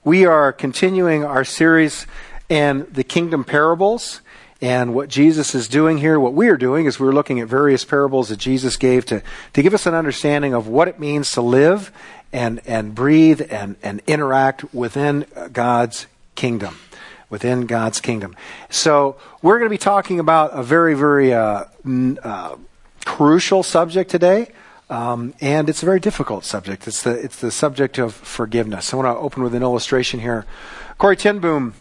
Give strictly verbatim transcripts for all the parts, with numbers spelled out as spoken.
We are continuing our series in the kingdom parables, and what Jesus is doing here, what we are doing is we're looking at various parables that Jesus gave to, to give us an understanding of what it means to live and, and breathe and, and interact within God's kingdom. Within God's kingdom. So we're going to be talking about a very, very uh, uh, crucial subject today. Um, and it's a very difficult subject. It's the it's the subject of forgiveness. I want to open with an illustration here. Corrie ten Boom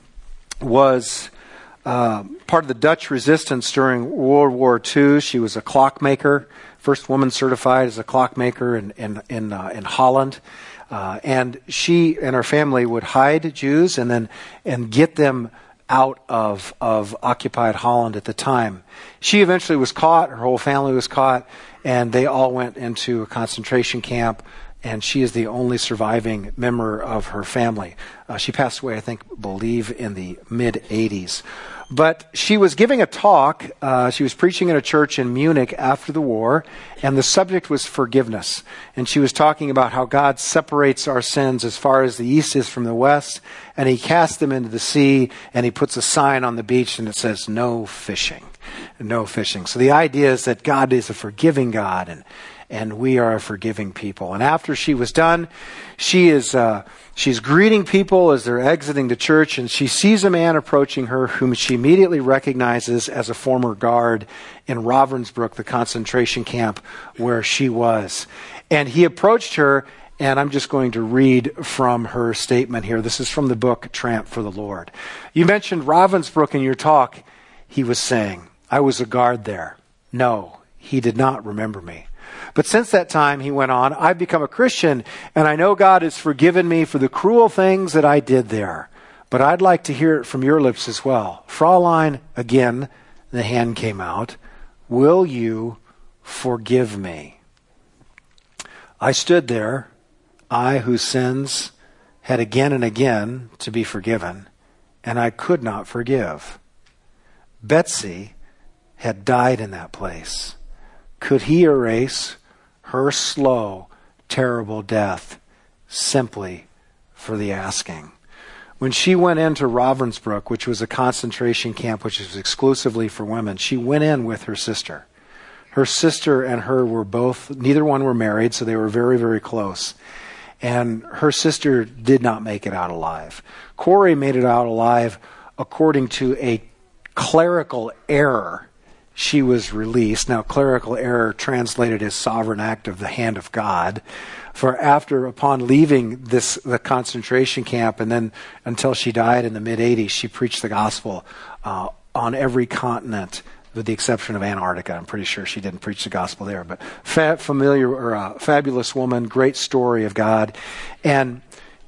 was uh, part of the Dutch resistance during World War Two. She was a clockmaker, first woman certified as a clockmaker in in in, uh, in Holland. Uh, and she and her family would hide Jews and then and get them out of of occupied Holland at the time. She eventually was caught. Her whole family was caught. And they all went into a concentration camp, and she is the only surviving member of her family. Uh, she passed away, I think, believe, in the mid-eighties. But she was giving a talk. Uh, she was preaching in a church in Munich after the war, and the subject was forgiveness. And she was talking about how God separates our sins as far as the east is from the west, and he casts them into the sea, and he puts a sign on the beach, and it says, "No fishing." No fishing. So the idea is that God is a forgiving God, and and we are a forgiving people. And after she was done, she is uh, she's greeting people as they're exiting the church, and she sees a man approaching her whom she immediately recognizes as a former guard in Ravensbrück, the concentration camp where she was. And he approached her, and I'm just going to read from her statement here. This is from the book Tramp for the Lord. You mentioned Ravensbrück in your talk, he was saying. I was a guard there. No, he did not remember me. But since that time, he went on, I've become a Christian, and I know God has forgiven me for the cruel things that I did there. But I'd like to hear it from your lips as well. Fraulein, again, the hand came out, will you forgive me? I stood there, I whose sins had again and again to be forgiven, and I could not forgive. Betsy had died in that place. Could he erase her slow, terrible death simply for the asking? When she went into Ravensbrück, which was a concentration camp which was exclusively for women, she went in with her sister. Her sister and her were both, neither one were married, so they were very, very close. And her sister did not make it out alive. Corrie made it out alive according to a clerical error. She was released. Now, clerical error translated as sovereign act of the hand of God. For after, upon leaving this the concentration camp, and then until she died in the mid-eighties, she preached the gospel uh, on every continent, with the exception of Antarctica. I'm pretty sure she didn't preach the gospel there. But fa- familiar or uh, fabulous woman, great story of God, and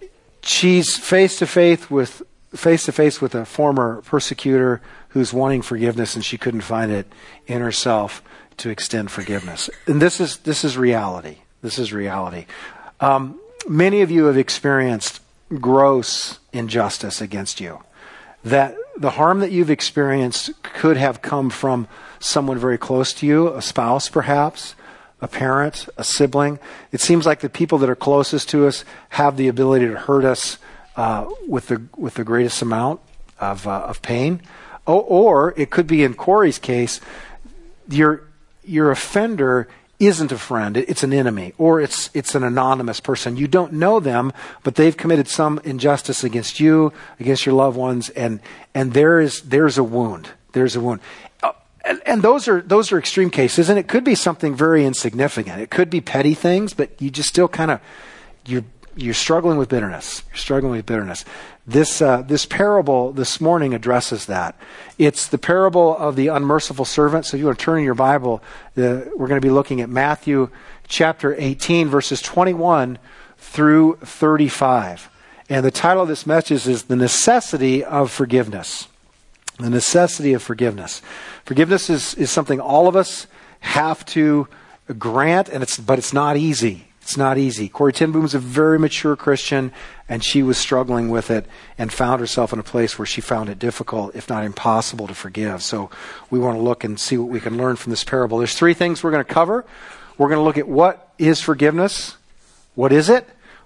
she's face to face with face to face with a former persecutor who's wanting forgiveness, and she couldn't find it in herself to extend forgiveness. And this is this is reality. This is reality. Um, many of you have experienced gross injustice against you. That the harm that you've experienced could have come from someone very close to you, a spouse perhaps, a parent, a sibling. It seems like the people that are closest to us have the ability to hurt us uh, with the with the greatest amount of uh, of pain. Or, or it could be in Corrie's case, your your offender isn't a friend; it's an enemy, or it's it's an anonymous person. You don't know them, but they've committed some injustice against you, against your loved ones, and and there is there's a wound. There's a wound, uh, and, and those are those are extreme cases, and it could be something very insignificant. It could be petty things, but you just still kind of you're you're struggling with bitterness. You're struggling with bitterness. This uh, this parable this morning addresses that. It's the parable of the unmerciful servant. So if you want to turn in your Bible, the, we're going to be looking at Matthew chapter eighteen, verses twenty-one through thirty-five. And the title of this message is The Necessity of Forgiveness. The necessity of forgiveness. Forgiveness is, is something all of us have to grant, and it's but it's not easy. It's not easy. Corrie ten Boom is a very mature Christian, and she was struggling with it and found herself in a place where she found it difficult, if not impossible, to forgive. So we want to look and see what we can learn from this parable. There's three things we're going to cover. We're going to look at what is forgiveness, what is it,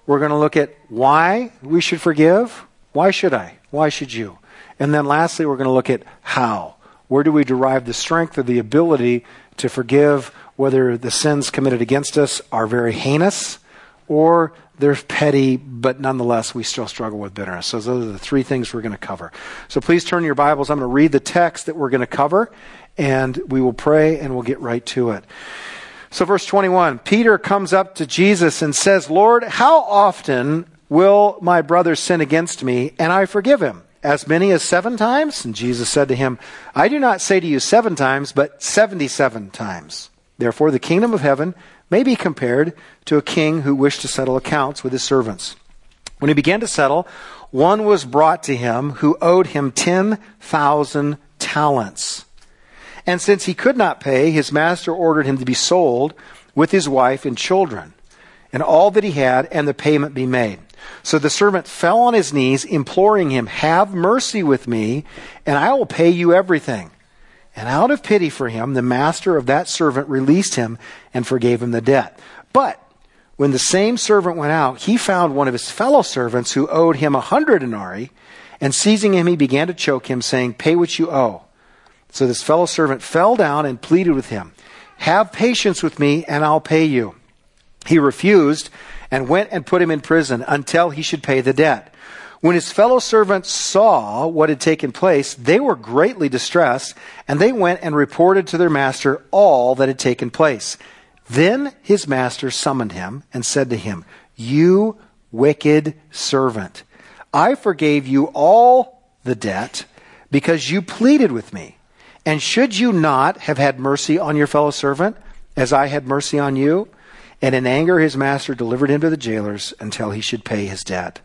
We're going to look at why we should forgive. Why should I? Why should you? And then lastly, we're going to look at how. Where do we derive the strength or the ability to forgive, whether the sins committed against us are very heinous or they're petty, but nonetheless we still struggle with bitterness. So those are the three things we're going to cover. So please turn your Bibles. I'm going to read the text that we're going to cover, and we will pray and we'll get right to it. So verse twenty-one, Peter comes up to Jesus and says, Lord, how often will my brother sin against me and I forgive him? As many as seven times? And Jesus said to him, I do not say to you seven times, but seventy-seven times. Therefore the kingdom of heaven may be compared to a king who wished to settle accounts with his servants. When he began to settle, one was brought to him who owed him ten thousand talents. And since he could not pay, his master ordered him to be sold with his wife and children, and all that he had, and the payment be made. So the servant fell on his knees, imploring him, have mercy with me, and I will pay you everything. And out of pity for him, the master of that servant released him and forgave him the debt. But when the same servant went out, he found one of his fellow servants who owed him a hundred denarii, and seizing him, he began to choke him, saying, pay what you owe. So this fellow servant fell down and pleaded with him, have patience with me, and I'll pay you. He refused and went and put him in prison until he should pay the debt. When his fellow servants saw what had taken place, they were greatly distressed, and they went and reported to their master all that had taken place. Then his master summoned him and said to him, you wicked servant, I forgave you all the debt because you pleaded with me. And should you not have had mercy on your fellow servant, as I had mercy on you? And in anger his master delivered him to the jailers until he should pay his debt.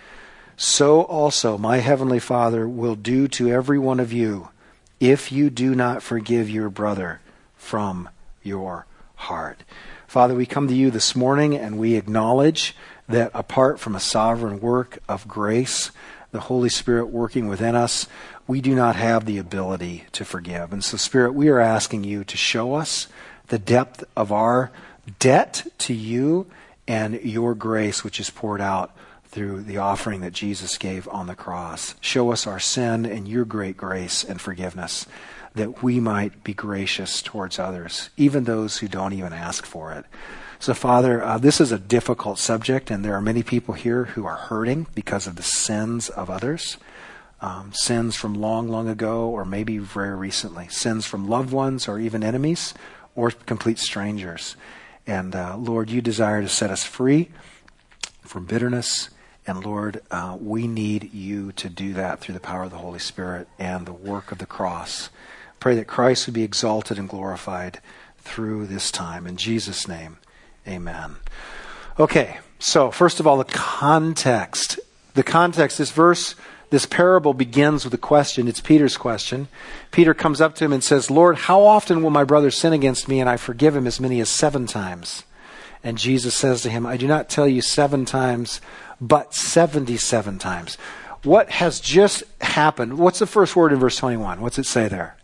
So also my heavenly Father will do to every one of you if you do not forgive your brother from your heart. Father, we come to you this morning and we acknowledge that apart from a sovereign work of grace, the Holy Spirit working within us, we do not have the ability to forgive. And so, Spirit, we are asking you to show us the depth of our debt to you and your grace, which is poured out through the offering that Jesus gave on the cross. Show us our sin and your great grace and forgiveness, that we might be gracious towards others, even those who don't even ask for it. So, Father, uh, this is a difficult subject, and there are many people here who are hurting because of the sins of others. Um, sins from long, long ago, or maybe very recently. Sins from loved ones, or even enemies, or complete strangers. And uh, Lord, you desire to set us free from bitterness. And Lord, uh, we need you to do that through the power of the Holy Spirit and the work of the cross. Pray that Christ would be exalted and glorified through this time. In Jesus' name, amen. Okay, so first of all, the context. The context, this verse, this parable begins with a question. It's Peter's question. Peter comes up to him and says, Lord, how often will my brother sin against me and I forgive him? As many as seven times. And Jesus says to him, I do not tell you seven times, but seventy-seven times. What has just happened? What's the first word in verse twenty-one? What's it say there?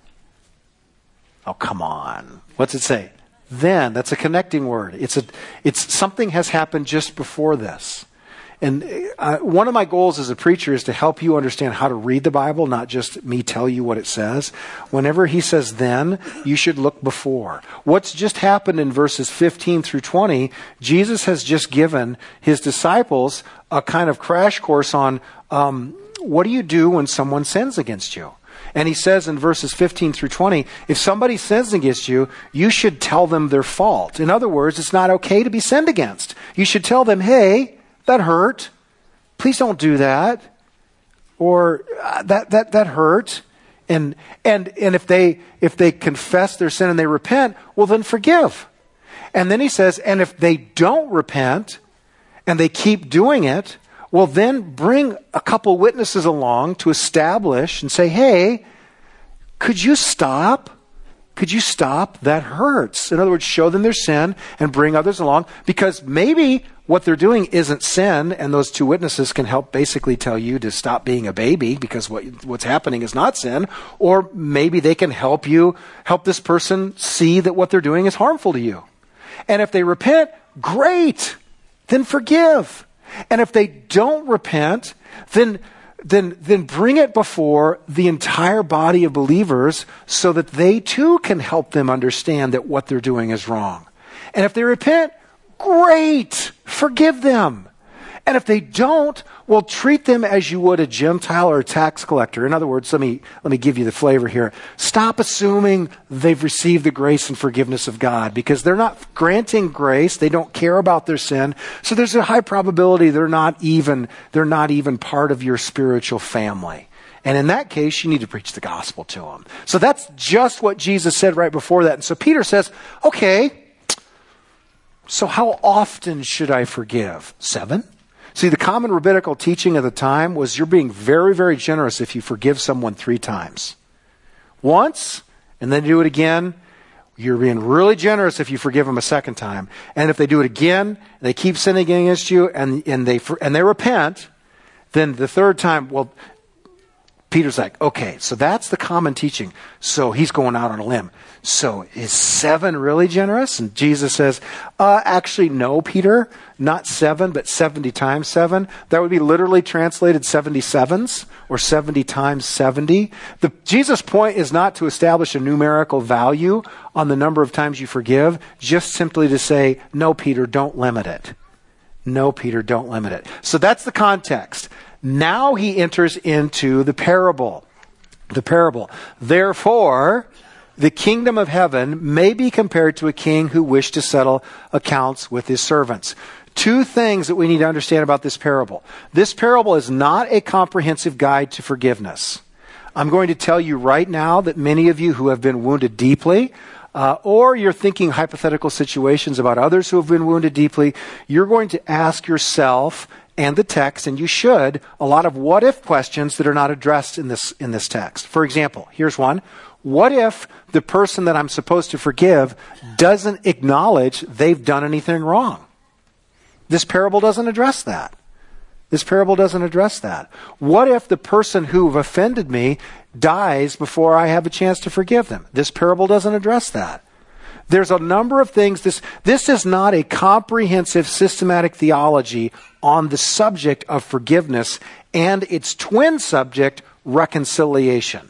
Oh, come on. What's it say? Then. That's a connecting word. It's a. It's something has happened just before this. And uh, one of my goals as a preacher is to help you understand how to read the Bible, not just me tell you what it says. Whenever he says then, you should look before. What's just happened in verses fifteen through twenty, Jesus has just given his disciples a kind of crash course on um, what do you do when someone sins against you? And he says in verses fifteen through twenty, if somebody sins against you, you should tell them their fault. In other words, it's not okay to be sinned against. You should tell them, hey, that hurt. Please don't do that. Or uh, that that that hurt. And and and if they if they confess their sin and they repent, well then forgive. And then he says, and if they don't repent and they keep doing it, well then bring a couple witnesses along to establish and say, hey, could you stop? Could you stop? That hurts. In other words, show them their sin and bring others along, because maybe what they're doing isn't sin, and those two witnesses can help basically tell you to stop being a baby because what what's happening is not sin. Or maybe they can help you, help this person see that what they're doing is harmful to you. And if they repent, great. then forgive. And if they don't repent, then then then bring it before the entire body of believers so that they too can help them understand that what they're doing is wrong. And if they repent, great, forgive them. And if they don't, well, treat them as you would a Gentile or a tax collector. In other words, let me let me give you the flavor here. Stop assuming they've received the grace and forgiveness of God, because they're not granting grace. They don't care about their sin. So there's a high probability they're not even they're not even part of your spiritual family. And in that case, you need to preach the gospel to them. So that's just what Jesus said right before that. And so Peter says, okay, so how often should I forgive? Seven? See, the common rabbinical teaching of the time was you're being very, very generous if you forgive someone three times. Once, and then do it again, you're being really generous if you forgive them a second time. And if they do it again, they keep sinning against you, and, and they and they repent, then the third time, well, Peter's like, okay, so that's the common teaching. So he's going out on a limb. So is seven really generous? And Jesus says, uh, actually, no, Peter, not seven, but seventy times seven. That would be literally translated seventy-sevens or seventy times seventy. The, Jesus' point is not to establish a numerical value on the number of times you forgive, just simply to say, no, Peter, don't limit it. No, Peter, don't limit it. So that's the context. Now he enters into the parable. The parable. Therefore, the kingdom of heaven may be compared to a king who wished to settle accounts with his servants. Two things that we need to understand about this parable. This parable is not a comprehensive guide to forgiveness. I'm going to tell you right now that many of you who have been wounded deeply, uh, or you're thinking hypothetical situations about others who have been wounded deeply, you're going to ask yourself and the text, and you should, a lot of what-if questions that are not addressed in this in this text. For example, here's one. What if the person that I'm supposed to forgive doesn't acknowledge they've done anything wrong? This parable doesn't address that. This parable doesn't address that. What if the person who offended me dies before I have a chance to forgive them? This parable doesn't address that. There's a number of things. This, this is not a comprehensive systematic theology on the subject of forgiveness and its twin subject, reconciliation.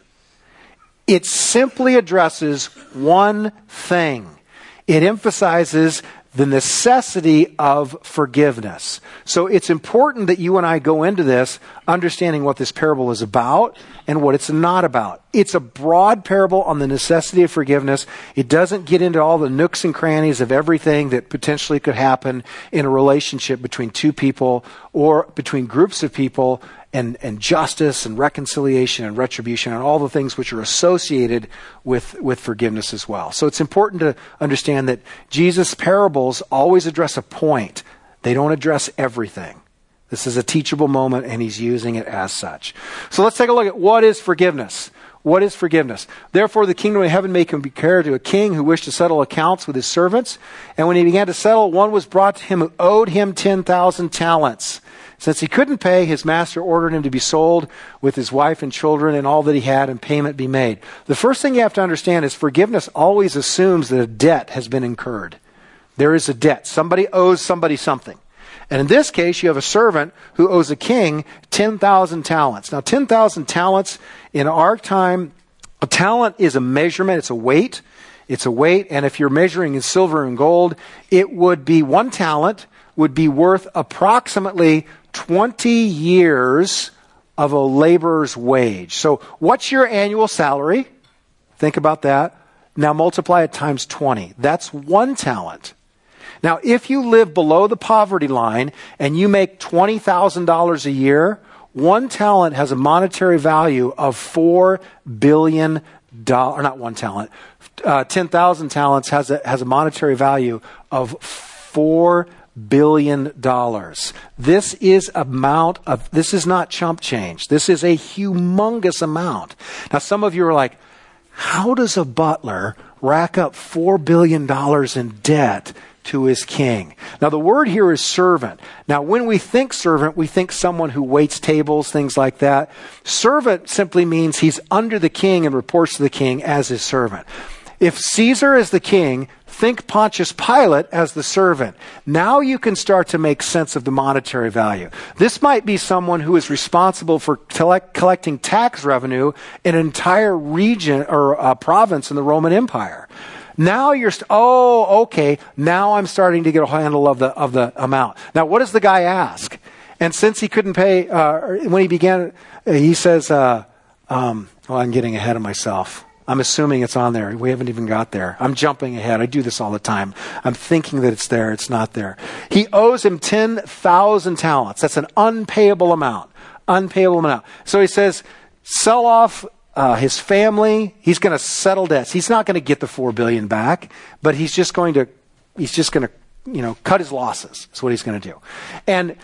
It simply addresses one thing. It emphasizes the necessity of forgiveness. So it's important that you and I go into this understanding what this parable is about and what it's not about. It's a broad parable on the necessity of forgiveness. It doesn't get into all the nooks and crannies of everything that potentially could happen in a relationship between two people or between groups of people, and, and justice and reconciliation and retribution and all the things which are associated with, with forgiveness as well. So it's important to understand that Jesus' parables always address a point. They don't address everything. This is a teachable moment, and he's using it as such. So let's take a look at what is forgiveness. What is forgiveness? Therefore, the kingdom of heaven may be compared to a king who wished to settle accounts with his servants. And when he began to settle, one was brought to him who owed him ten thousand talents. Since he couldn't pay, his master ordered him to be sold with his wife and children and all that he had, and payment be made. The first thing you have to understand is forgiveness always assumes that a debt has been incurred. There is a debt. Somebody owes somebody something. And in this case, you have a servant who owes a king ten thousand talents. Now, ten thousand talents in our time, a talent is a measurement. It's a weight. It's a weight. And if you're measuring in silver and gold, it would be one talent would be worth approximately twenty years of a laborer's wage. So what's your annual salary? Think about that. Now multiply it times twenty. That's one talent. Now, if you live below the poverty line and you make twenty thousand dollars a year, one talent has a monetary value of four billion dollars, or not one talent, uh, ten thousand talents has a, has a monetary value of four billion dollars. This is amount of, this is not chump change. This is a humongous amount. Now, some of you are like, how does a butler rack up four billion dollars in debt to his king? Now, the word here is servant. Now, when we think servant, we think someone who waits tables, things like that. Servant simply means he's under the king and reports to the king as his servant. If Caesar is the king, think Pontius Pilate as the servant. Now you can start to make sense of the monetary value. This might be someone who is responsible for collect, collecting tax revenue in an entire region or uh, province in the Roman Empire. Now you're, st- oh, okay, now I'm starting to get a handle of the of the amount. Now, what does the guy ask? And since he couldn't pay, uh, when he began, he says, uh, um, well, I'm getting ahead of myself. I'm assuming it's on there. We haven't even got there. I'm jumping ahead. I do this all the time. I'm thinking that it's there. It's not there. He owes him ten thousand talents. That's an unpayable amount. Unpayable amount. So he says, sell off uh, his family. He's going to settle debts. He's not going to get the four billion dollars back, but he's just going to, he's just going to, you know, cut his losses. That's what he's going to do. And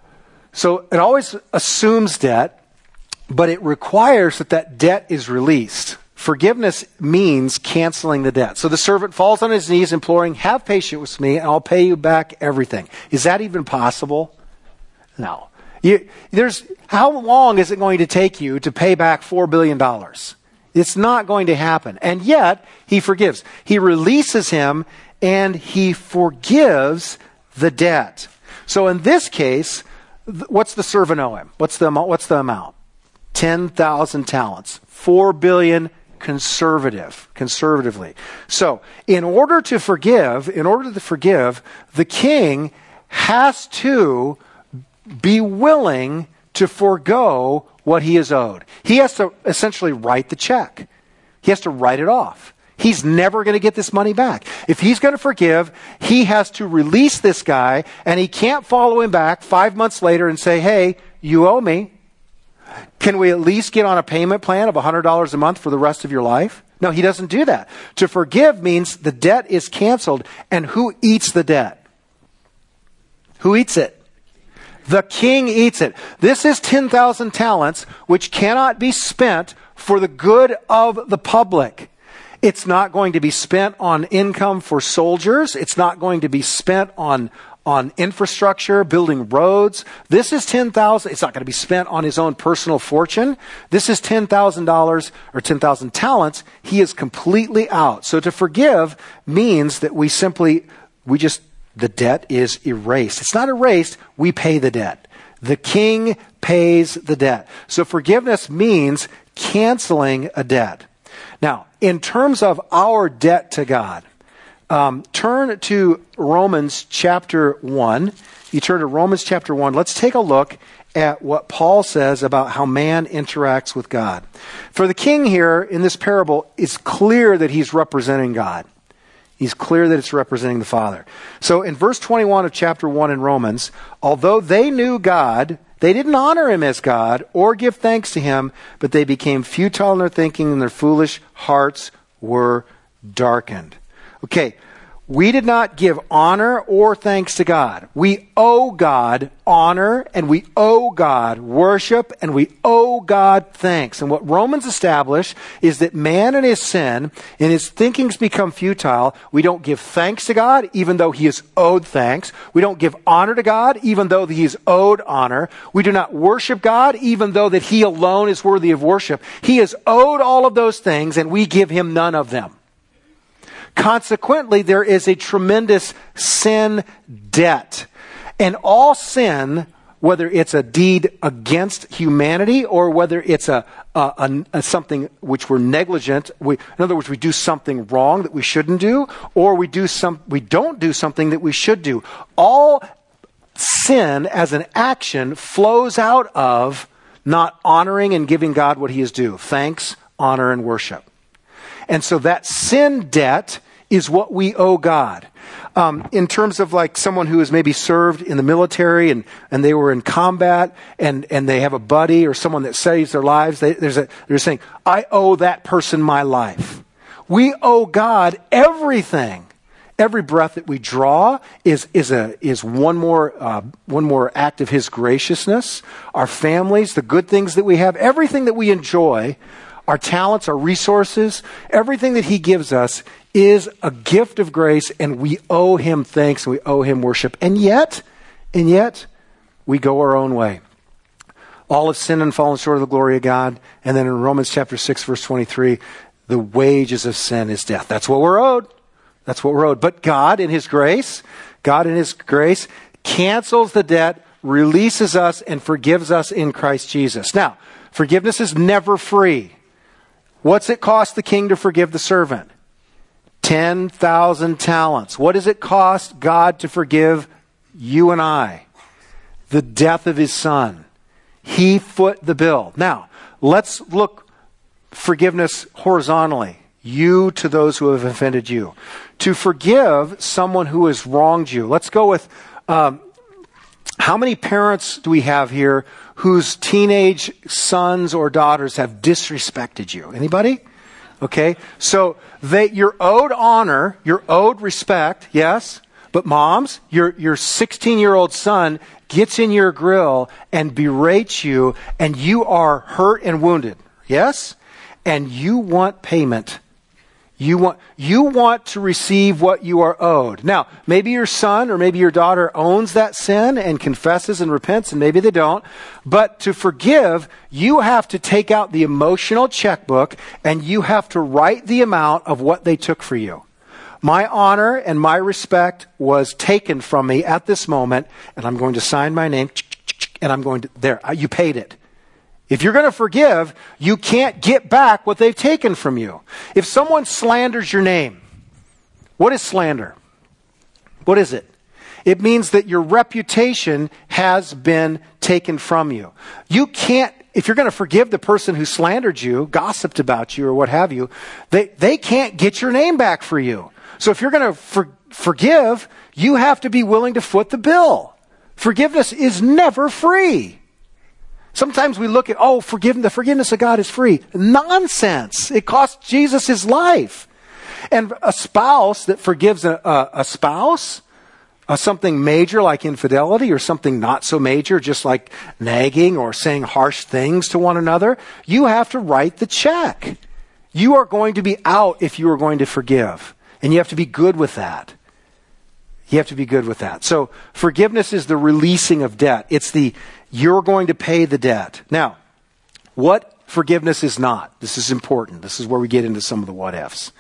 so it always assumes debt, but it requires that that debt is released. Forgiveness means canceling the debt. So the servant falls on his knees imploring, have patience with me and I'll pay you back everything. Is that even possible? No. You, there's, how long is it going to take you to pay back four billion dollars? It's not going to happen. And yet, he forgives. He releases him and he forgives the debt. So in this case, what's the servant owe him? What's the, what's the amount? ten thousand talents. four billion dollars conservative, conservatively. So, in order to forgive, in order to forgive, the king has to be willing to forego what he is owed. He has to essentially write the check. He has to write it off. He's never going to get this money back. If he's going to forgive, he has to release this guy, and he can't follow him back five months later and say, hey, you owe me. Can we at least get on a payment plan of one hundred dollars a month for the rest of your life? No, he doesn't do that. To forgive means the debt is canceled. And who eats the debt? Who eats it? The king eats it. This is ten thousand talents, which cannot be spent for the good of the public. It's not going to be spent on income for soldiers. It's not going to be spent on on infrastructure, building roads. This is ten thousand dollars. It's not going to be spent on his own personal fortune. This is ten thousand dollars or ten thousand talents. He is completely out. So to forgive means that we simply, we just, the debt is erased. It's not erased. We pay the debt. The king pays the debt. So forgiveness means canceling a debt. Now, in terms of our debt to God, Um, turn to Romans chapter one. You turn to Romans chapter one. Let's take a look at what Paul says about how man interacts with God. For the king here in this parable, it's clear that he's representing God. He's clear that it's representing the Father. So in verse twenty-one of chapter one in Romans, although they knew God, they didn't honor him as God or give thanks to him, but they became futile in their thinking and their foolish hearts were darkened. Okay, we did not give honor or thanks to God. We owe God honor and we owe God worship and we owe God thanks. And what Romans establish is that man in his sin and his thinkings become futile. We don't give thanks to God even though he is owed thanks. We don't give honor to God even though he is owed honor. We do not worship God even though that he alone is worthy of worship. He is owed all of those things and we give him none of them. Consequently, there is a tremendous sin debt. And all sin, whether it's a deed against humanity or whether it's a, a, a, a something which we're negligent, we, in other words, we do something wrong that we shouldn't do, or we do some, we don't do something that we should do. All sin as an action flows out of not honoring and giving God what he is due: thanks, honor, and worship. And so that sin debt is what we owe God. Um, in terms of like someone who has maybe served in the military and, and they were in combat and, and they have a buddy or someone that saves their lives, they, there's a, they're saying, I owe that person my life. We owe God everything. Every breath that we draw is is a is one more uh, one more act of his graciousness. Our families, the good things that we have, everything that we enjoy, our talents, our resources, everything that he gives us is a gift of grace, and we owe him thanks and we owe him worship. And yet, and yet, we go our own way. All have sinned and fallen short of the glory of God. And then in Romans chapter six, verse twenty-three, The wages of sin is death. That's what we're owed. That's what we're owed. But God in his grace, God in his grace cancels the debt, releases us, and forgives us in Christ Jesus. Now, forgiveness is never free. What's it cost the king to forgive the servant? ten thousand talents. What does it cost God to forgive you and I? The death of his son. He foot the bill. Now, let's look forgiveness horizontally. You to those who have offended you. To forgive someone who has wronged you. Let's go with, um, how many parents do we have here whose teenage sons or daughters have disrespected you? Anybody? Okay. So they, you're owed honor, you're owed respect, yes? But moms, your, your sixteen-year-old son gets in your grill and berates you, and you are hurt and wounded, yes? And you want payment. You want, you want to receive what you are owed. Now, maybe your son or maybe your daughter owns that sin and confesses and repents, and maybe they don't. But to forgive, you have to take out the emotional checkbook and you have to write the amount of what they took for you. My honor and my respect was taken from me at this moment, and I'm going to sign my name, and I'm going to, there, you paid it. If you're going to forgive, you can't get back what they've taken from you. If someone slanders your name, what is slander? What is it? It means that your reputation has been taken from you. You can't, if you're going to forgive the person who slandered you, gossiped about you, or what have you, they, they can't get your name back for you. So if you're going to for, forgive, you have to be willing to foot the bill. Forgiveness is never free. Sometimes we look at, oh, forgive, the forgiveness of God is free. Nonsense. It cost Jesus his life. And a spouse that forgives a, a, a spouse, uh, something major like infidelity, or something not so major, just like nagging or saying harsh things to one another, you have to write the check. You are going to be out if you are going to forgive. And you have to be good with that. You have to be good with that. So forgiveness is the releasing of debt. It's the, you're going to pay the debt. Now, what forgiveness is not? This is important. This is where we get into some of the what ifs.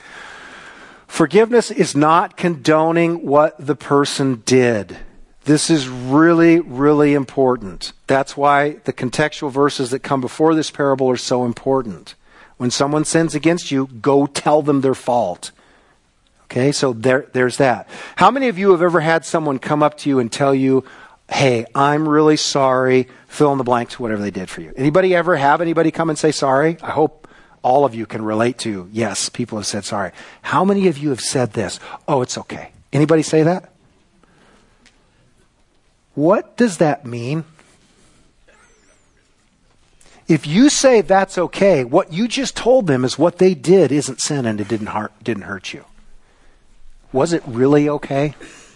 Forgiveness is not condoning what the person did. This is really, really important. That's why the contextual verses that come before this parable are so important. When someone sins against you, go tell them their fault. Okay, so there, there's that. How many of you have ever had someone come up to you and tell you, hey, I'm really sorry, fill in the blanks, whatever they did for you? Anybody ever have anybody come and say sorry? I hope all of you can relate to, yes, people have said sorry. How many of you have said this? Oh, it's okay. Anybody say that? What does that mean? If you say that's okay, what you just told them is what they did isn't sin and it didn't hurt, didn't hurt you. Was it really okay?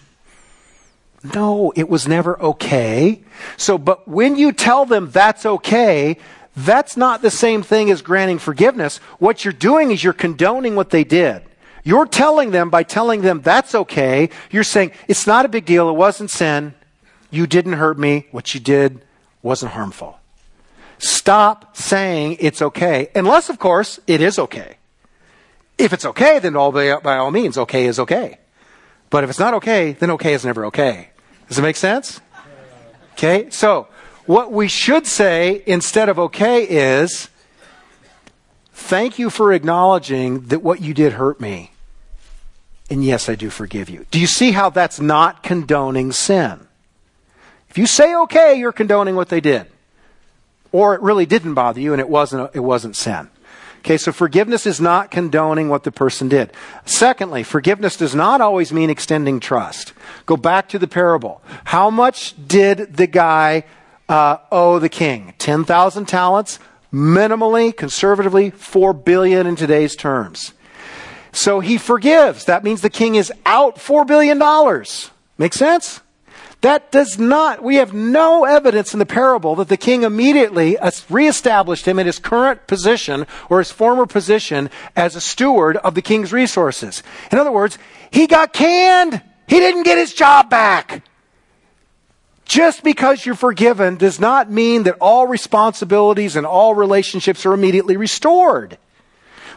No, it was never okay. So, but when you tell them that's okay, that's not the same thing as granting forgiveness. What you're doing is you're condoning what they did. You're telling them, by telling them that's okay, you're saying, it's not a big deal, it wasn't sin, you didn't hurt me, what you did wasn't harmful. Stop saying it's okay, unless, of course, it is okay. If it's okay, then all by, by all means, okay is okay. But if it's not okay, then okay is never okay. Does it make sense? Okay, so what we should say instead of okay is, thank you for acknowledging that what you did hurt me. And yes, I do forgive you. Do you see how that's not condoning sin? If you say okay, you're condoning what they did. Or it really didn't bother you and it wasn't, it wasn't sin. Okay, so forgiveness is not condoning what the person did. Secondly, forgiveness does not always mean extending trust. Go back to the parable. How much did the guy uh, owe the king? ten thousand talents? Minimally, conservatively, four billion in today's terms. So he forgives. That means the king is out four billion dollars. Make sense? That does not, we have no evidence in the parable that the king immediately reestablished him in his current position or his former position as a steward of the king's resources. In other words, he got canned. He didn't get his job back. Just because you're forgiven does not mean that all responsibilities and all relationships are immediately restored.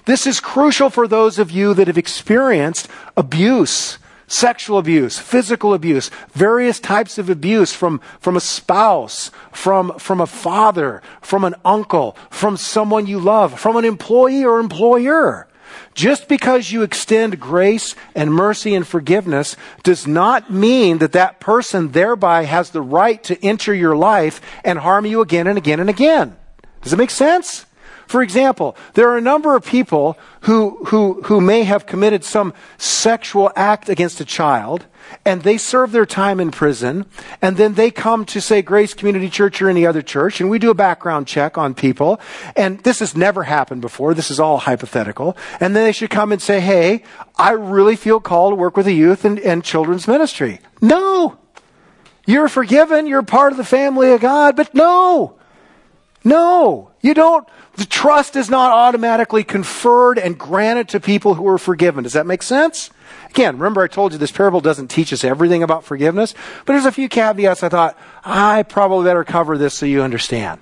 This is crucial for those of you that have experienced abuse, sexual abuse, physical abuse, various types of abuse from, from a spouse, from, from a father, from an uncle, from someone you love, from an employee or employer. Just because you extend grace and mercy and forgiveness does not mean that that person thereby has the right to enter your life and harm you again and again and again. Does it make sense? For example, there are a number of people who, who, who may have committed some sexual act against a child, and they serve their time in prison, and then they come to, say, Grace Community Church or any other church, and we do a background check on people, and this has never happened before. This is all hypothetical. And then they should come and say, hey, I really feel called to work with the youth and, and children's ministry. No! You're forgiven. You're part of the family of God, but no! No! You don't... The trust is not automatically conferred and granted to people who are forgiven. Does that make sense? Again, remember I told you this parable doesn't teach us everything about forgiveness, but there's a few caveats I thought, I probably better cover this so you understand.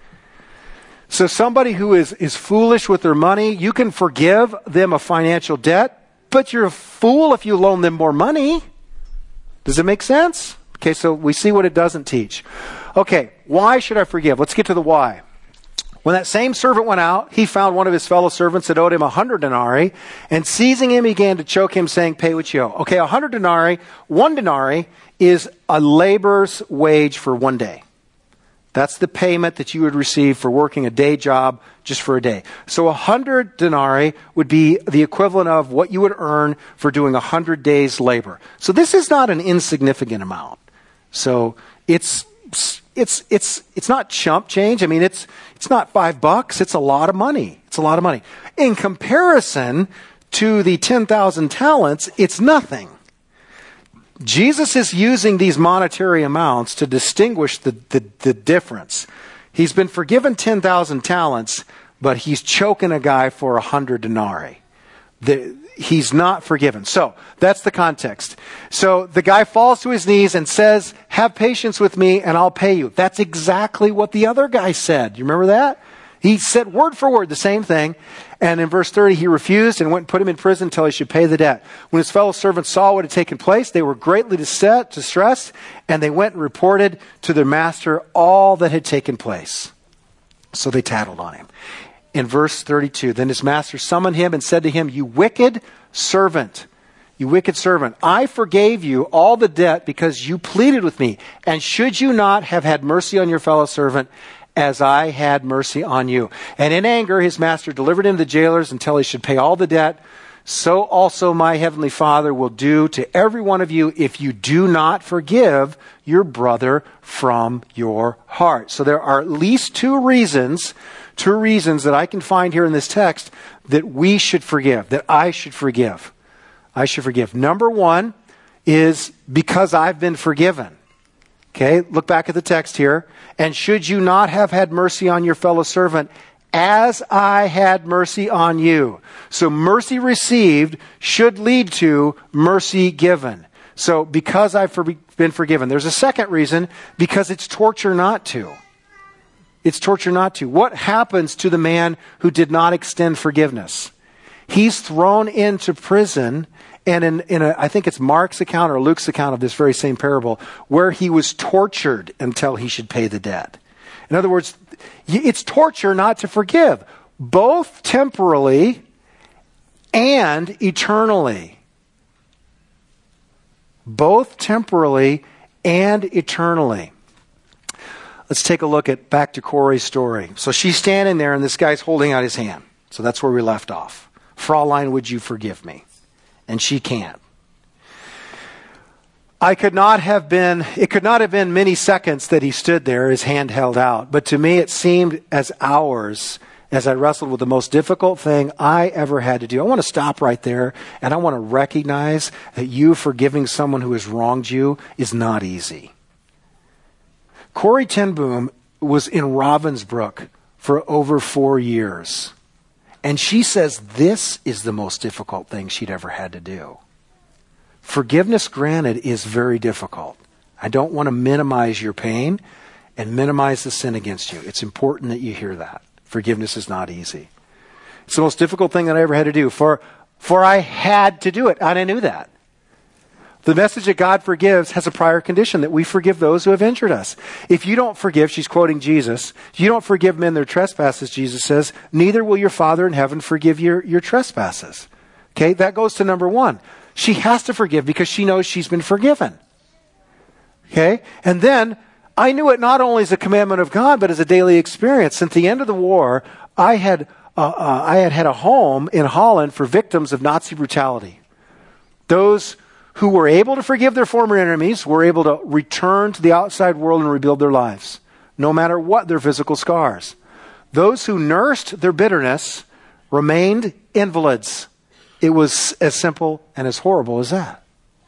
So somebody who is, is foolish with their money, you can forgive them a financial debt, but you're a fool if you loan them more money. Does it make sense? Okay, so we see what it doesn't teach. Okay, why should I forgive? Let's get to the why. When that same servant went out, he found one of his fellow servants that owed him a hundred denarii, and seizing him, he began to choke him, saying, pay what you owe. Okay, a hundred denarii, one denarii is a laborer's wage for one day. That's the payment that you would receive for working a day job just for a day. So a hundred denarii would be the equivalent of what you would earn for doing a hundred days labor. So this is not an insignificant amount. So it's... It's it's it's not chump change. I mean, it's it's not five bucks. It's a lot of money. It's a lot of money. In comparison to the ten thousand talents, it's nothing. Jesus is using these monetary amounts to distinguish the, the, the difference. He's been forgiven ten thousand talents, but he's choking a guy for a hundred denarii. The, he's not forgiven. So that's the context. So the guy falls to his knees and says, have patience with me and I'll pay you. That's exactly what the other guy said. You remember that? He said word for word the same thing. And in verse thirty, he refused and went and put him in prison until he should pay the debt. When his fellow servants saw what had taken place, they were greatly distressed, and they went and reported to their master all that had taken place. So they tattled on him. In verse thirty-two, then his master summoned him and said to him, you wicked servant, you wicked servant, I forgave you all the debt because you pleaded with me. And should you not have had mercy on your fellow servant as I had mercy on you? And in anger, his master delivered him to the jailers until he should pay all the debt. So also my heavenly Father will do to every one of you if you do not forgive your brother from your heart. So there are at least two reasons Two reasons that I can find here in this text that we should forgive, that I should forgive. I should forgive. Number one is because I've been forgiven. Okay, look back at the text here. And should you not have had mercy on your fellow servant as I had mercy on you? So mercy received should lead to mercy given. So because I've been forgiven. There's a second reason, because it's torture not to. It's torture not to. What happens to the man who did not extend forgiveness? He's thrown into prison, and in, in a, I think it's Mark's account or Luke's account of this very same parable, where he was tortured until he should pay the debt. In other words, it's torture not to forgive, both temporally and eternally. Both temporally and eternally. Let's take a look at back to Corey's story. So she's standing there and this guy's holding out his hand. So that's where we left off. Fraulein, would you forgive me? And she can't. I could not have been, it could not have been many seconds that he stood there, his hand held out. But to me it seemed as hours as I wrestled with the most difficult thing I ever had to do. I want to stop right there and I want to recognize that you forgiving someone who has wronged you is not easy. Corey ten Boom was in Ravensbrück for over four years. And she says this is the most difficult thing she'd ever had to do. Forgiveness, granted, is very difficult. I don't want to minimize your pain and minimize the sin against you. It's important that you hear that. Forgiveness is not easy. It's the most difficult thing that I ever had to do. For, for I had to do it, and I knew that. The message that God forgives has a prior condition, that we forgive those who have injured us. If you don't forgive, she's quoting Jesus, if you don't forgive men their trespasses, Jesus says, neither will your Father in heaven forgive your, your trespasses. Okay, that goes to number one. She has to forgive because she knows she's been forgiven. Okay, and then I knew it not only as a commandment of God, but as a daily experience. Since the end of the war, I had uh, uh, I had had a home in Holland for victims of Nazi brutality. Those who were able to forgive their former enemies were able to return to the outside world and rebuild their lives, no matter what their physical scars. Those who nursed their bitterness remained invalids. It was as simple and as horrible as that.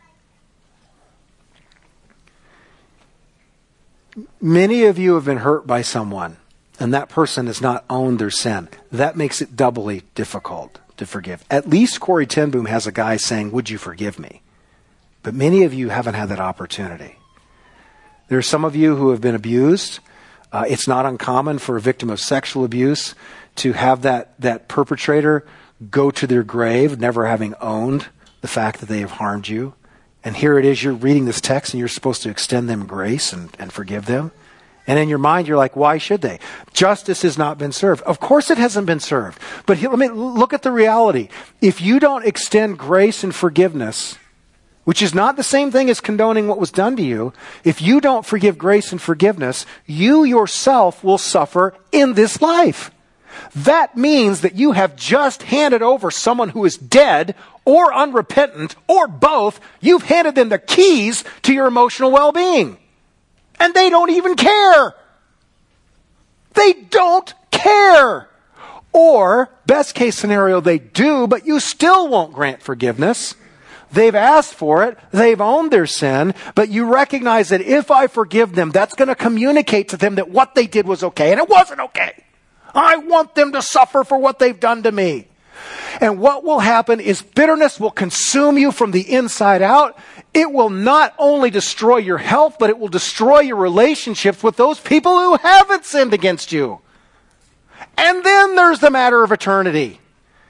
Many of you have been hurt by someone, and that person has not owned their sin. That makes it doubly difficult to forgive. At least Corrie ten Boom has a guy saying, would you forgive me? But many of you haven't had that opportunity. There are some of you who have been abused. Uh, it's not uncommon for a victim of sexual abuse to have that, that perpetrator go to their grave, never having owned the fact that they have harmed you. And here it is, you're reading this text and you're supposed to extend them grace and, and forgive them. And in your mind, you're like, why should they? Justice has not been served. Of course it hasn't been served. But here, let me look at the reality. If you don't extend grace and forgiveness, which is not the same thing as condoning what was done to you, if you don't forgive grace and forgiveness, you yourself will suffer in this life. That means that you have just handed over someone who is dead or unrepentant or both. You've handed them the keys to your emotional well-being. And they don't even care. They don't care. Or, best case scenario, they do, but you still won't grant forgiveness. They've asked for it. They've owned their sin. But you recognize that if I forgive them, that's going to communicate to them that what they did was okay. And it wasn't okay. I want them to suffer for what they've done to me. And what will happen is bitterness will consume you from the inside out. It will not only destroy your health, but it will destroy your relationships with those people who haven't sinned against you. And then there's the matter of eternity.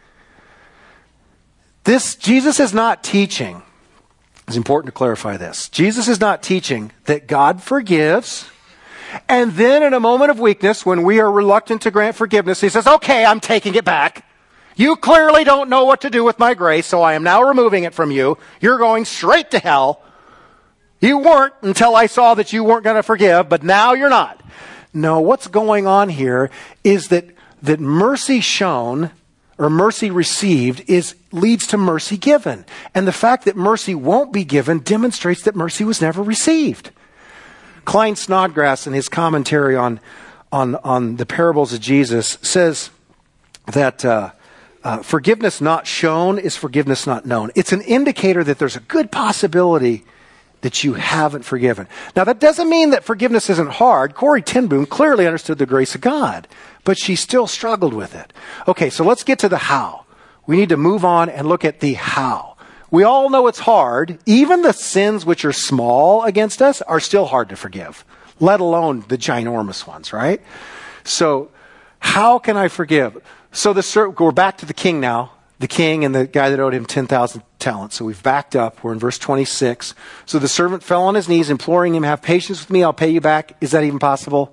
This, Jesus is not teaching, it's important to clarify this. Jesus is not teaching that God forgives, and then in a moment of weakness, when we are reluctant to grant forgiveness, he says, okay, I'm taking it back. You clearly don't know what to do with my grace, so I am now removing it from you. You're going straight to hell. You weren't until I saw that you weren't going to forgive, but now you're not. No, what's going on here is that, that mercy shown or mercy received is leads to mercy given. And the fact that mercy won't be given demonstrates that mercy was never received. Klein Snodgrass, in his commentary on, on, on the parables of Jesus, says that uh, uh, forgiveness not shown is forgiveness not known. It's an indicator that there's a good possibility that you haven't forgiven. Now, that doesn't mean that forgiveness isn't hard. Corrie ten Boom clearly understood the grace of God, but she still struggled with it. Okay, so let's get to the how. We need to move on and look at the how. We all know it's hard. Even the sins which are small against us are still hard to forgive, let alone the ginormous ones, right? So, how can I forgive? So, the we're back to the king now. The king and the guy that owed him ten thousand talents. So we've backed up. We're in verse twenty-six. So the servant fell on his knees, imploring him, have patience with me, I'll pay you back. Is that even possible?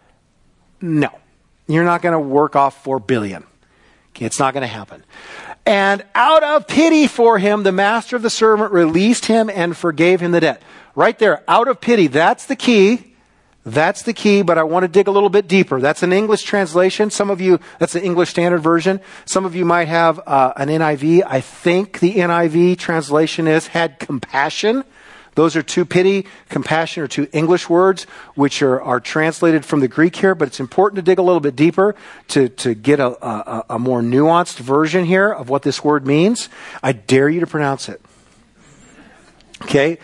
No. You're not going to work off four billion. Okay, it's not going to happen. And out of pity for him, the master of the servant released him and forgave him the debt. Right there, out of pity, that's the key. That's the key, but I want to dig a little bit deeper. That's an English translation. Some of you, that's the English Standard Version. Some of you might have uh, an N I V. I think the N I V translation is had compassion. Those are two, pity, compassion, are two English words which are, are translated from the Greek here, but it's important to dig a little bit deeper to, to get a, a, a more nuanced version here of what this word means. I dare you to pronounce it. Okay?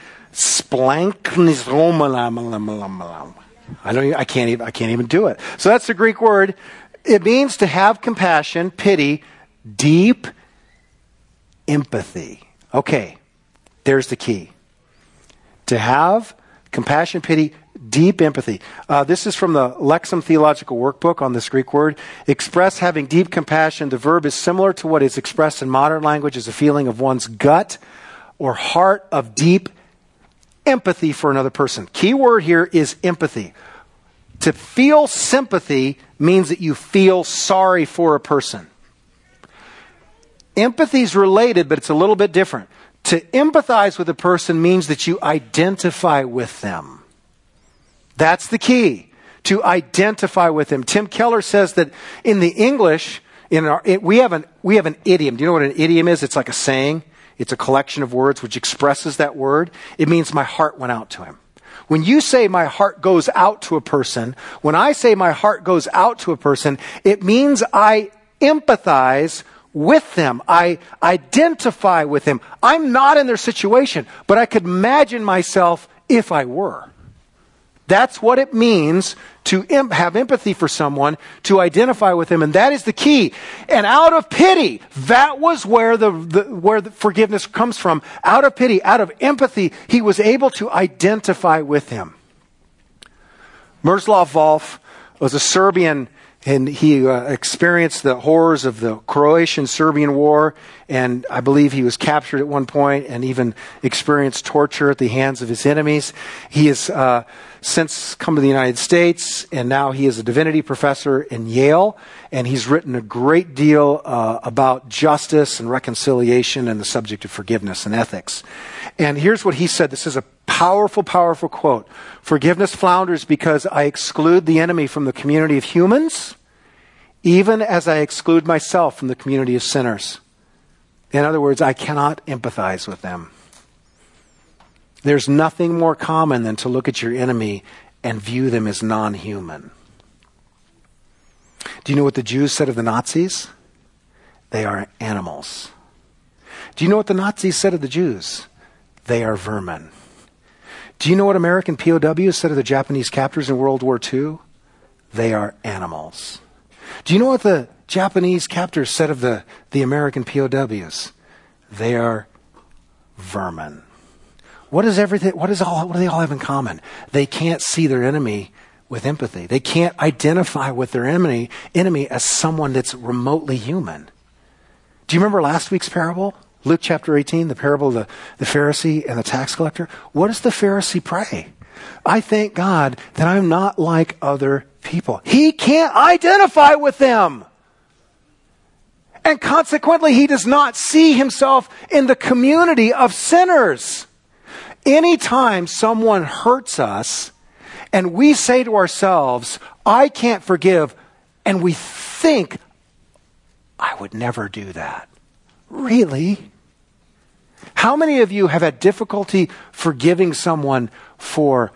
Splanknisromalamalamalam. I don't. I can't even. I can't even do it. So that's the Greek word. It means to have compassion, pity, deep empathy. Okay, there's the key. To have compassion, pity, Deep empathy. Uh, this is from the Lexham Theological Workbook on this Greek word. Express having deep compassion. The verb is similar to what is expressed in modern language as a feeling of one's gut or heart of deep empathy for another person. Key word here is empathy. To feel sympathy means that you feel sorry for a person. Empathy is related, but it's a little bit different. To empathize with a person means that you identify with them. That's the key, to identify with them. Tim Keller says that in the English, in our, it, we have an we have an idiom. Do you know what an idiom is? It's like a saying. It's a collection of words which expresses that word. It means my heart went out to him. When you say my heart goes out to a person, when I say my heart goes out to a person, it means I empathize with them. I identify with them. I'm not in their situation, but I could imagine myself if I were. That's what it means to em- have empathy for someone, to identify with them, and that is the key. And out of pity, that was where the, the where the forgiveness comes from. Out of pity, out of empathy, he was able to identify with him. Miroslav Volf was a Serbian, and he uh, experienced the horrors of the Croatian-Serbian War, and I believe he was captured at one point and even experienced torture at the hands of his enemies. He has uh, since come to the United States, and now he is a divinity professor in Yale, and he's written a great deal uh, about justice and reconciliation and the subject of forgiveness and ethics. And here's what he said. This is a powerful, powerful quote. Forgiveness flounders because I exclude the enemy from the community of humans, even as I exclude myself from the community of sinners. In other words, I cannot empathize with them. There's nothing more common than to look at your enemy and view them as non-human. Do you know what the Jews said of the Nazis? They are animals. Do you know what the Nazis said of the Jews? They are vermin. Do you know what American P O Ws said of the Japanese captors in World War Two? They are animals. Do you know what the Japanese captors said of the, the American P O Ws? They are vermin. What is everything? What is all? What do they all have in common? They can't see their enemy with empathy. They can't identify with their enemy enemy as someone that's remotely human. Do you remember last week's parable? Luke chapter eighteen, the parable of the, the Pharisee and the tax collector. What does the Pharisee pray? I thank God that I'm not like other people. He can't identify with them. And consequently, he does not see himself in the community of sinners. Anytime someone hurts us and we say to ourselves, I can't forgive, and we think, I would never do that. Really? How many of you have had difficulty forgiving someone for,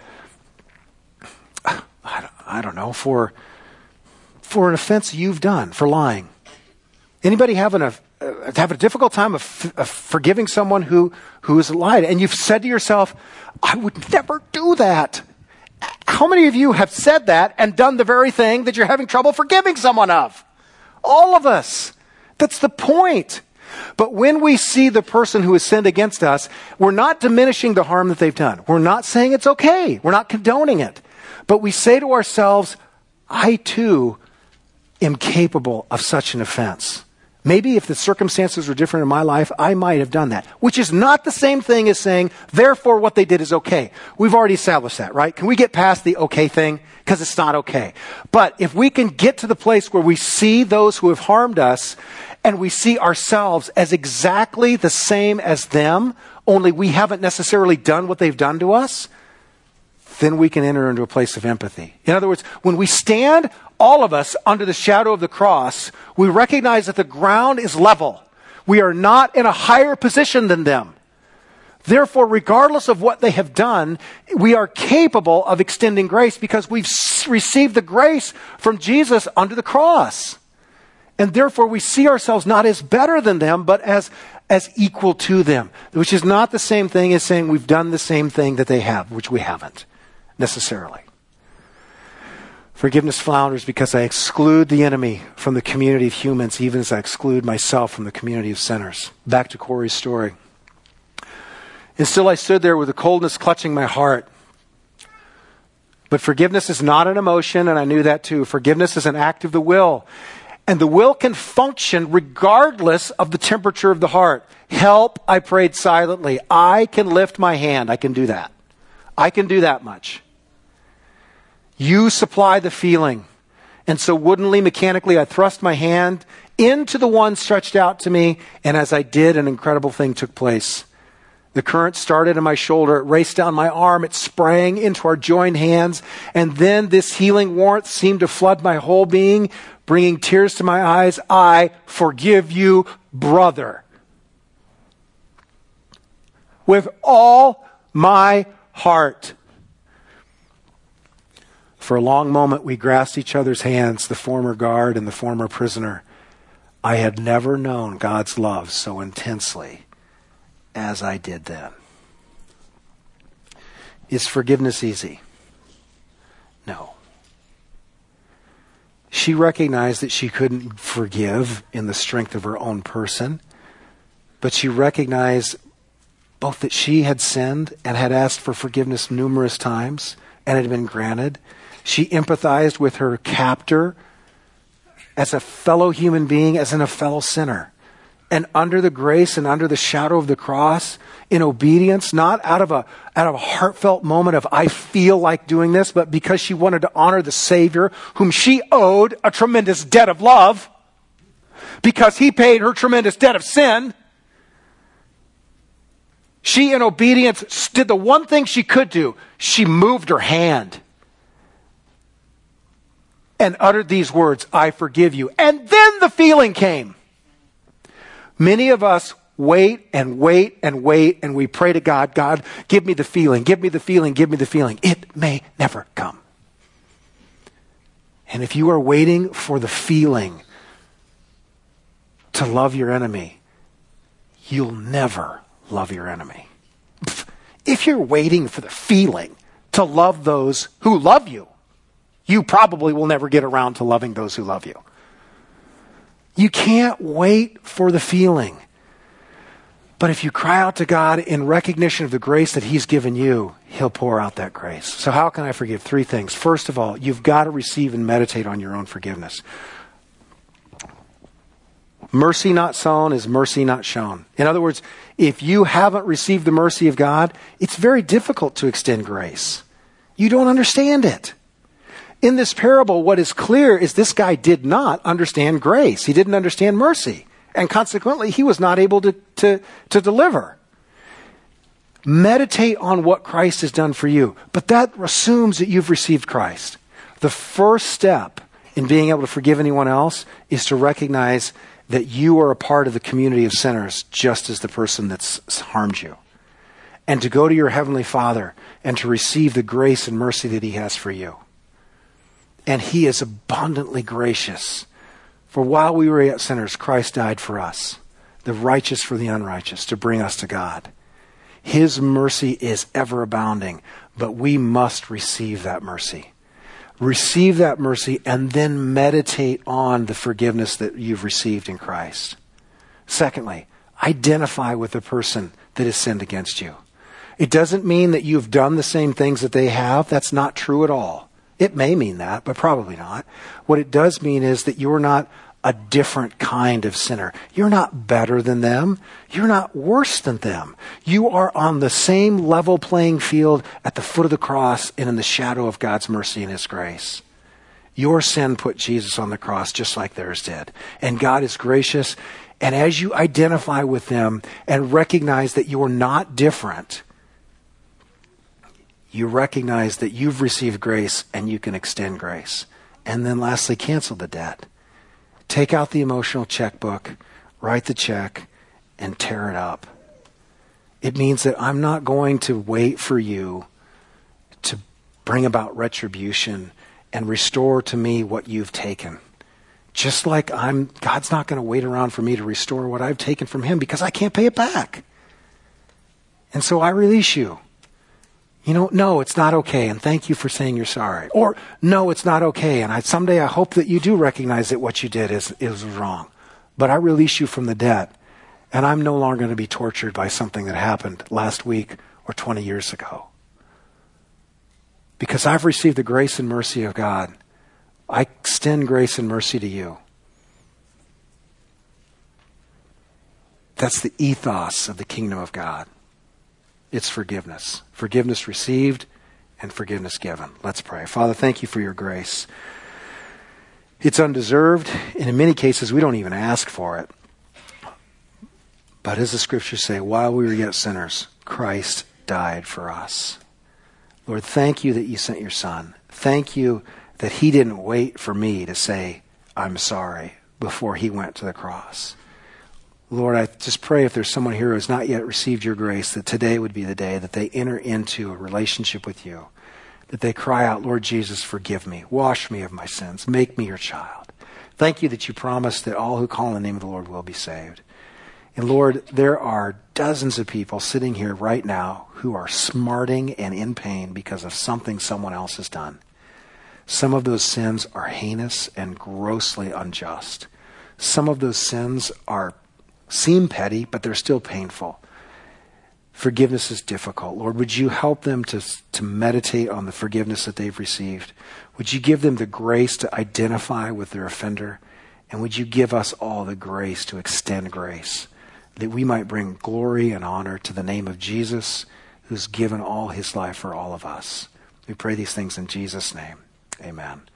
I don't, I don't know, for, for an offense you've done, for lying? Anybody having a uh, have a difficult time of, of forgiving someone who who has lied, and you've said to yourself, "I would never do that." How many of you have said that and done the very thing that you're having trouble forgiving someone of? All of us. That's the point. But when we see the person who has sinned against us, we're not diminishing the harm that they've done. We're not saying it's okay. We're not condoning it. But we say to ourselves, I too am capable of such an offense. Maybe if the circumstances were different in my life, I might have done that. Which is not the same thing as saying, therefore what they did is okay. We've already established that, right? Can we get past the okay thing? Because it's not okay. But if we can get to the place where we see those who have harmed us and we see ourselves as exactly the same as them, only we haven't necessarily done what they've done to us, then we can enter into a place of empathy. In other words, when we stand, all of us, under the shadow of the cross, we recognize that the ground is level. We are not in a higher position than them. Therefore, regardless of what they have done, we are capable of extending grace because we've received the grace from Jesus under the cross. And therefore, we see ourselves not as better than them, but as, as equal to them, which is not the same thing as saying we've done the same thing that they have, which we haven't necessarily. Forgiveness flounders because I exclude the enemy from the community of humans, even as I exclude myself from the community of sinners. Back to Corey's story. And still I stood there with the coldness clutching my heart. But forgiveness is not an emotion, and I knew that too. Forgiveness is an act of the will. And the will can function regardless of the temperature of the heart. Help, I prayed silently. I can lift my hand. I can do that. I can do that much. You supply the feeling. And so woodenly, mechanically, I thrust my hand into the one stretched out to me. And as I did, an incredible thing took place. The current started in my shoulder. It raced down my arm. It sprang into our joined hands. And then this healing warmth seemed to flood my whole being, bringing tears to my eyes. I forgive you, brother. With all my heart. For a long moment, we grasped each other's hands, the former guard and the former prisoner. I had never known God's love so intensely as I did then. Is forgiveness easy? No. She recognized that she couldn't forgive in the strength of her own person, but she recognized both that she had sinned and had asked for forgiveness numerous times and had been granted. She empathized with her captor as a fellow human being, as in a fellow sinner. And under the grace and under the shadow of the cross, in obedience, not out of a out of a heartfelt moment of I feel like doing this, but because she wanted to honor the Savior whom she owed a tremendous debt of love, because he paid her tremendous debt of sin. She, in obedience, did the one thing she could do. She moved her hand and uttered these words, I forgive you. And then the feeling came. Many of us wait and wait and wait, and we pray to God, God, give me the feeling, give me the feeling, give me the feeling. It may never come. And if you are waiting for the feeling to love your enemy, you'll never love your enemy. If you're waiting for the feeling to love those who love you, you probably will never get around to loving those who love you. You can't wait for the feeling. But if you cry out to God in recognition of the grace that He's given you, He'll pour out that grace. So how can I forgive? Three things. First of all, you've got to receive and meditate on your own forgiveness. Mercy not sown is mercy not shown. In other words, if you haven't received the mercy of God, it's very difficult to extend grace. You don't understand it. In this parable, what is clear is this guy did not understand grace. He didn't understand mercy. And consequently, he was not able to, to, to deliver. Meditate on what Christ has done for you. But that assumes that you've received Christ. The first step in being able to forgive anyone else is to recognize that you are a part of the community of sinners, just as the person that's harmed you. And to go to your Heavenly Father and to receive the grace and mercy that He has for you. And He is abundantly gracious. For while we were yet sinners, Christ died for us, the righteous for the unrighteous, to bring us to God. His mercy is ever abounding, but we must receive that mercy. Receive that mercy and then meditate on the forgiveness that you've received in Christ. Secondly, identify with the person that has sinned against you. It doesn't mean that you've done the same things that they have. That's not true at all. It may mean that, but probably not. What it does mean is that you're not a different kind of sinner. You're not better than them. You're not worse than them. You are on the same level playing field at the foot of the cross and in the shadow of God's mercy and His grace. Your sin put Jesus on the cross just like theirs did. And God is gracious. And as you identify with them and recognize that you're not different, you recognize that you've received grace and you can extend grace. And then lastly, cancel the debt. Take out the emotional checkbook, write the check, and tear it up. It means that I'm not going to wait for you to bring about retribution and restore to me what you've taken. Just like I'm, God's not going to wait around for me to restore what I've taken from Him because I can't pay it back. And so I release you. You know, no, it's not okay, and thank you for saying you're sorry. Or, no, it's not okay, and I, someday I hope that you do recognize that what you did is, is wrong. But I release you from the debt, and I'm no longer going to be tortured by something that happened last week or twenty years ago. because I've received the grace and mercy of God, I extend grace and mercy to you. That's the ethos of the kingdom of God. It's forgiveness. Forgiveness received and forgiveness given. Let's pray. Father, thank you for your grace. It's undeserved, and in many cases we don't even ask for it. But as the scriptures say, while we were yet sinners, Christ died for us. Lord, thank you that you sent your Son. Thank you that he didn't wait for me to say, I'm sorry, before he went to the cross. Lord, I just pray if there's someone here who has not yet received your grace, that today would be the day that they enter into a relationship with you, that they cry out, Lord Jesus, forgive me, wash me of my sins, make me your child. Thank you that you promised that all who call on the name of the Lord will be saved. And Lord, there are dozens of people sitting here right now who are smarting and in pain because of something someone else has done. Some of those sins are heinous and grossly unjust. Some of those sins are seem petty, but they're still painful. Forgiveness is difficult. Lord, would you help them to, to meditate on the forgiveness that they've received? Would you give them the grace to identify with their offender? And would you give us all the grace to extend grace, that we might bring glory and honor to the name of Jesus, who's given all his life for all of us. We pray these things in Jesus' name. Amen.